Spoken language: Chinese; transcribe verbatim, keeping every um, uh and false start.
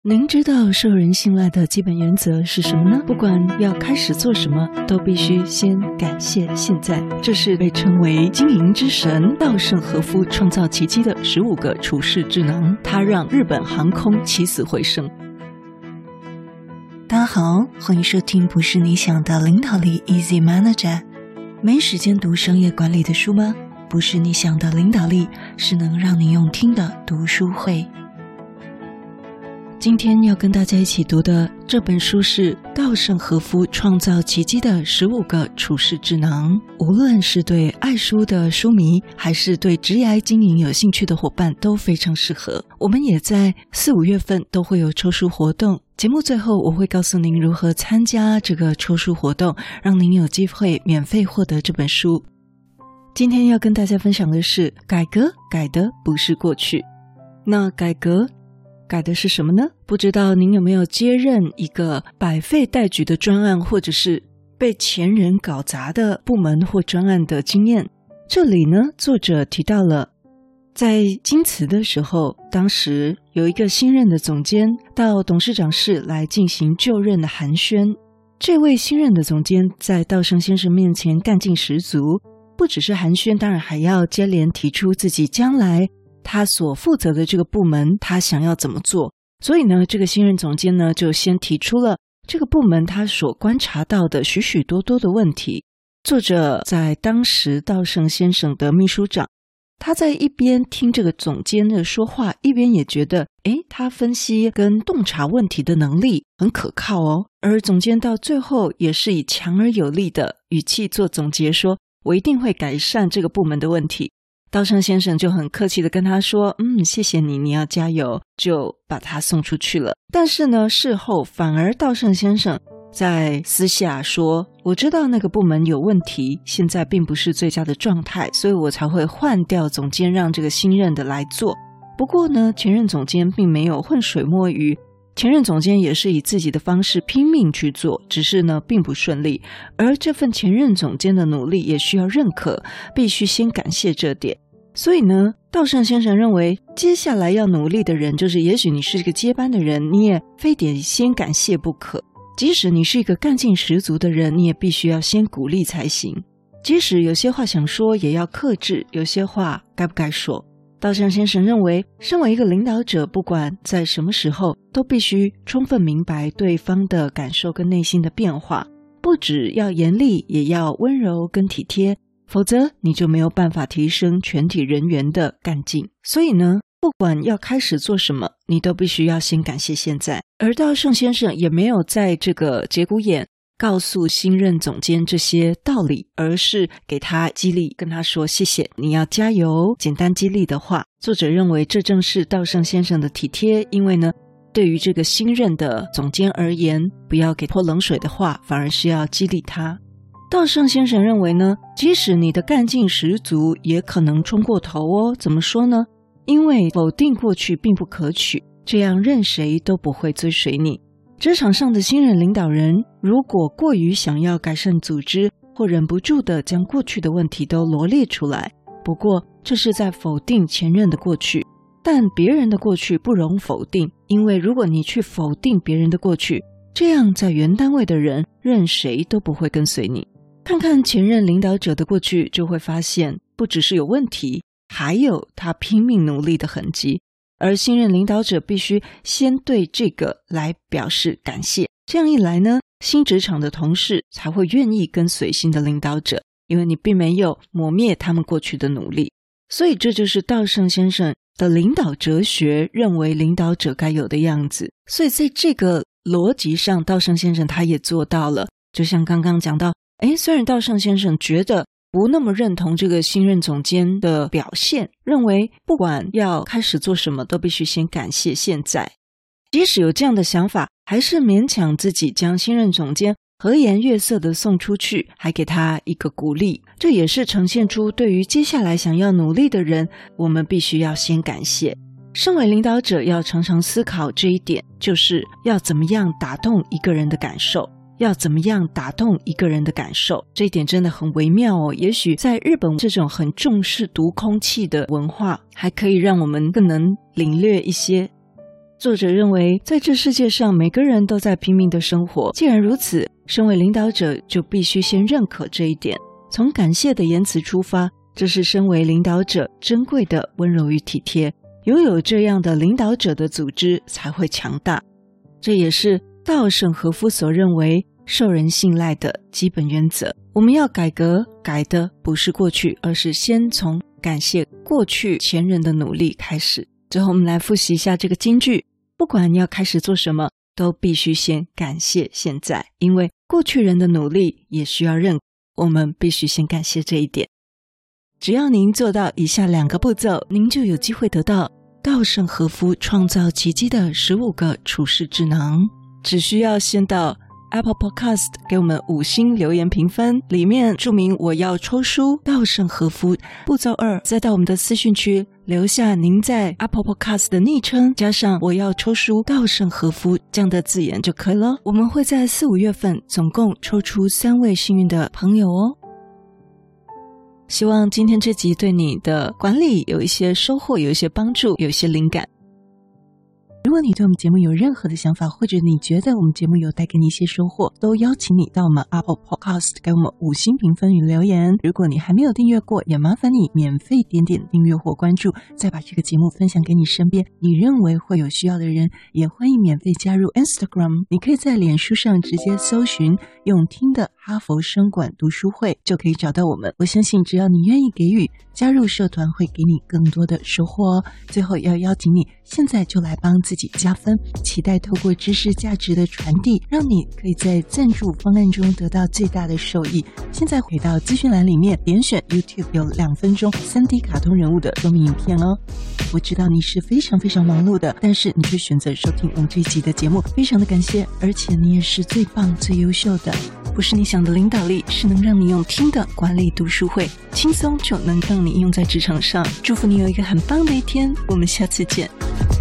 您知道受人信赖的基本原则是什么呢？不管要开始做什么，都必须先感谢现在。这是被称为经营之神稻盛和夫创造奇迹的十五个处世智囊，它让日本航空起死回生。 大家好，欢迎收听不是你想的领导力 Easy Manager。 没时间读商业管理的书吗？不是你想的领导力，是能让你用听的读书会。 今天要跟大家一起读的这本书是稻盛和夫创造奇迹的十五个处世智囊。无论是对爱书的书迷，还是对职业经营有兴趣的伙伴，都非常适合。我们也在四五月份都会有抽书活动，节目最后我会告诉您如何参加这个抽书活动，让您有机会免费获得这本书。今天要跟大家分享的是，改革改的不是过去。那改革改的是什么呢？不知道您有没有接任一个百废待举的专案，或者是被前人搞砸的部门或专案的经验。这里呢，作者提到了在京瓷的时候，当时有一个新任的总监到董事长室来进行就任的寒暄。这位新任的总监在稻盛先生面前干劲十足，不只是寒暄，当然还要接连提出自己将来他所负责的这个部门他想要怎么做。所以呢，这个新任总监呢就先提出了这个部门他所观察到的许许多多的问题。作者在当时稻盛先生的秘书长，他在一边听这个总监的说话，一边也觉得诶，他分析跟洞察问题的能力很可靠哦。而总监到最后也是以强而有力的语气做总结，说我一定会改善这个部门的问题。稻盛先生就很客气的跟他说，嗯，谢谢你，你要加油，就把他送出去了。但是呢，事后反而稻盛先生在私下说，我知道那个部门有问题，现在并不是最佳的状态，所以我才会换掉总监，让这个新任的来做。不过呢，前任总监并没有浑水摸鱼，前任总监也是以自己的方式拼命去做，只是呢并不顺利。而这份前任总监的努力也需要认可，必须先感谢这点。所以呢，稻盛先生认为接下来要努力的人，就是也许你是一个接班的人，你也非得先感谢不可。即使你是一个干劲十足的人，你也必须要先鼓励才行。即使有些话想说，也要克制，有些话该不该说。稻盛先生认为，身为一个领导者，不管在什么时候，都必须充分明白对方的感受跟内心的变化，不只要严厉，也要温柔跟体贴，否则你就没有办法提升全体人员的干劲。所以呢，不管要开始做什么，你都必须要先感谢现在。而稻盛先生也没有在这个节骨眼告诉新任总监这些道理，而是给他激励，跟他说谢谢，你要加油，简单激励的话。作者认为这正是稻盛先生的体贴，因为呢，对于这个新任的总监而言，不要给泼冷水的话，反而是要激励他。稻盛先生认为呢，即使你的干劲十足，也可能冲过头哦。怎么说呢？因为否定过去并不可取，这样任谁都不会追随你。职场上的新任领导人，如果过于想要改善组织，或忍不住的将过去的问题都罗列出来，不过这是在否定前任的过去。但别人的过去不容否定，因为如果你去否定别人的过去，这样在原单位的人任谁都不会跟随你。看看前任领导者的过去，就会发现不只是有问题，还有他拼命努力的痕迹。而新任领导者必须先对这个来表示感谢，这样一来呢，新职场的同事才会愿意跟随新的领导者，因为你并没有抹灭他们过去的努力。所以这就是稻盛先生的领导哲学，认为领导者该有的样子。所以在这个逻辑上，稻盛先生他也做到了。就像刚刚讲到，诶，虽然稻盛先生觉得不那么认同这个新任总监的表现，认为不管要开始做什么，都必须先感谢现在。即使有这样的想法，还是勉强自己将新任总监和颜悦色地送出去，还给他一个鼓励。这也是呈现出对于接下来想要努力的人，我们必须要先感谢。身为领导者，要常常思考这一点，就是要怎么样打动一个人的感受。要怎么样打动一个人的感受，这一点真的很微妙哦。也许在日本这种很重视读空气的文化，还可以让我们更能领略一些。 作者认为，在这世界上每个人都在拼命的生活，既然如此，身为领导者就必须先认可这一点，从感谢的言辞出发，这是身为领导者珍贵的温柔与体贴，拥有这样的领导者的组织才会强大。这也是稻盛和夫所认为受人信赖的基本原则。我们要改革，改的不是过去，而是先从感谢过去前人的努力开始。最后我们来复习一下这个金句，不管你要开始做什么，都必须先感谢现在，因为过去人的努力也需要认可，我们必须先感谢这一点。只要您做到以下两个步骤，您就有机会得到稻盛和夫创造奇迹的十五个处世智能。只需要先到 Apple Podcast 给我们五星留言评分，里面注明我要抽书稻盛和夫。步骤二，再到我们的私讯区留下您在 Apple Podcast 的昵称，加上我要抽书稻盛和夫这样的字眼就可以了。我们会在四五月份总共抽出三位幸运的朋友哦。希望今天这集对你的管理有一些收获，有一些帮助，有一些灵感。 如果你对我们节目有任何的想法，或者你觉得我们节目有带给你一些收获，都邀请你到我们 Apple Podcast 给我们五星评分与留言。如果你还没有订阅过，也麻烦你免费点点订阅或关注，再把这个节目分享给你身边你认为会有需要的人。也欢迎免费加入 Instagram， 你可以在脸书上直接搜寻用听的哈佛声管读书会，就可以找到我们。我相信只要你愿意给予，加入社团会给你更多的收获哦。最后要邀请你现在就来帮自己加分，期待透过知识价值的传递，让你可以在赞助方案中得到最大的受益。现在回到资讯栏里面，点选 YouTube 有两分钟 三 D 卡通人物的说明影片哦。我知道你是非常非常忙碌的，但是你却选择收听我们这一集的节目，非常的感谢，而且你也是最棒最优秀的。不是你想的领导力，是能让你用听的管理读书会，轻松就能让你应用在职场上。祝福你有一个很棒的一天，我们下次见。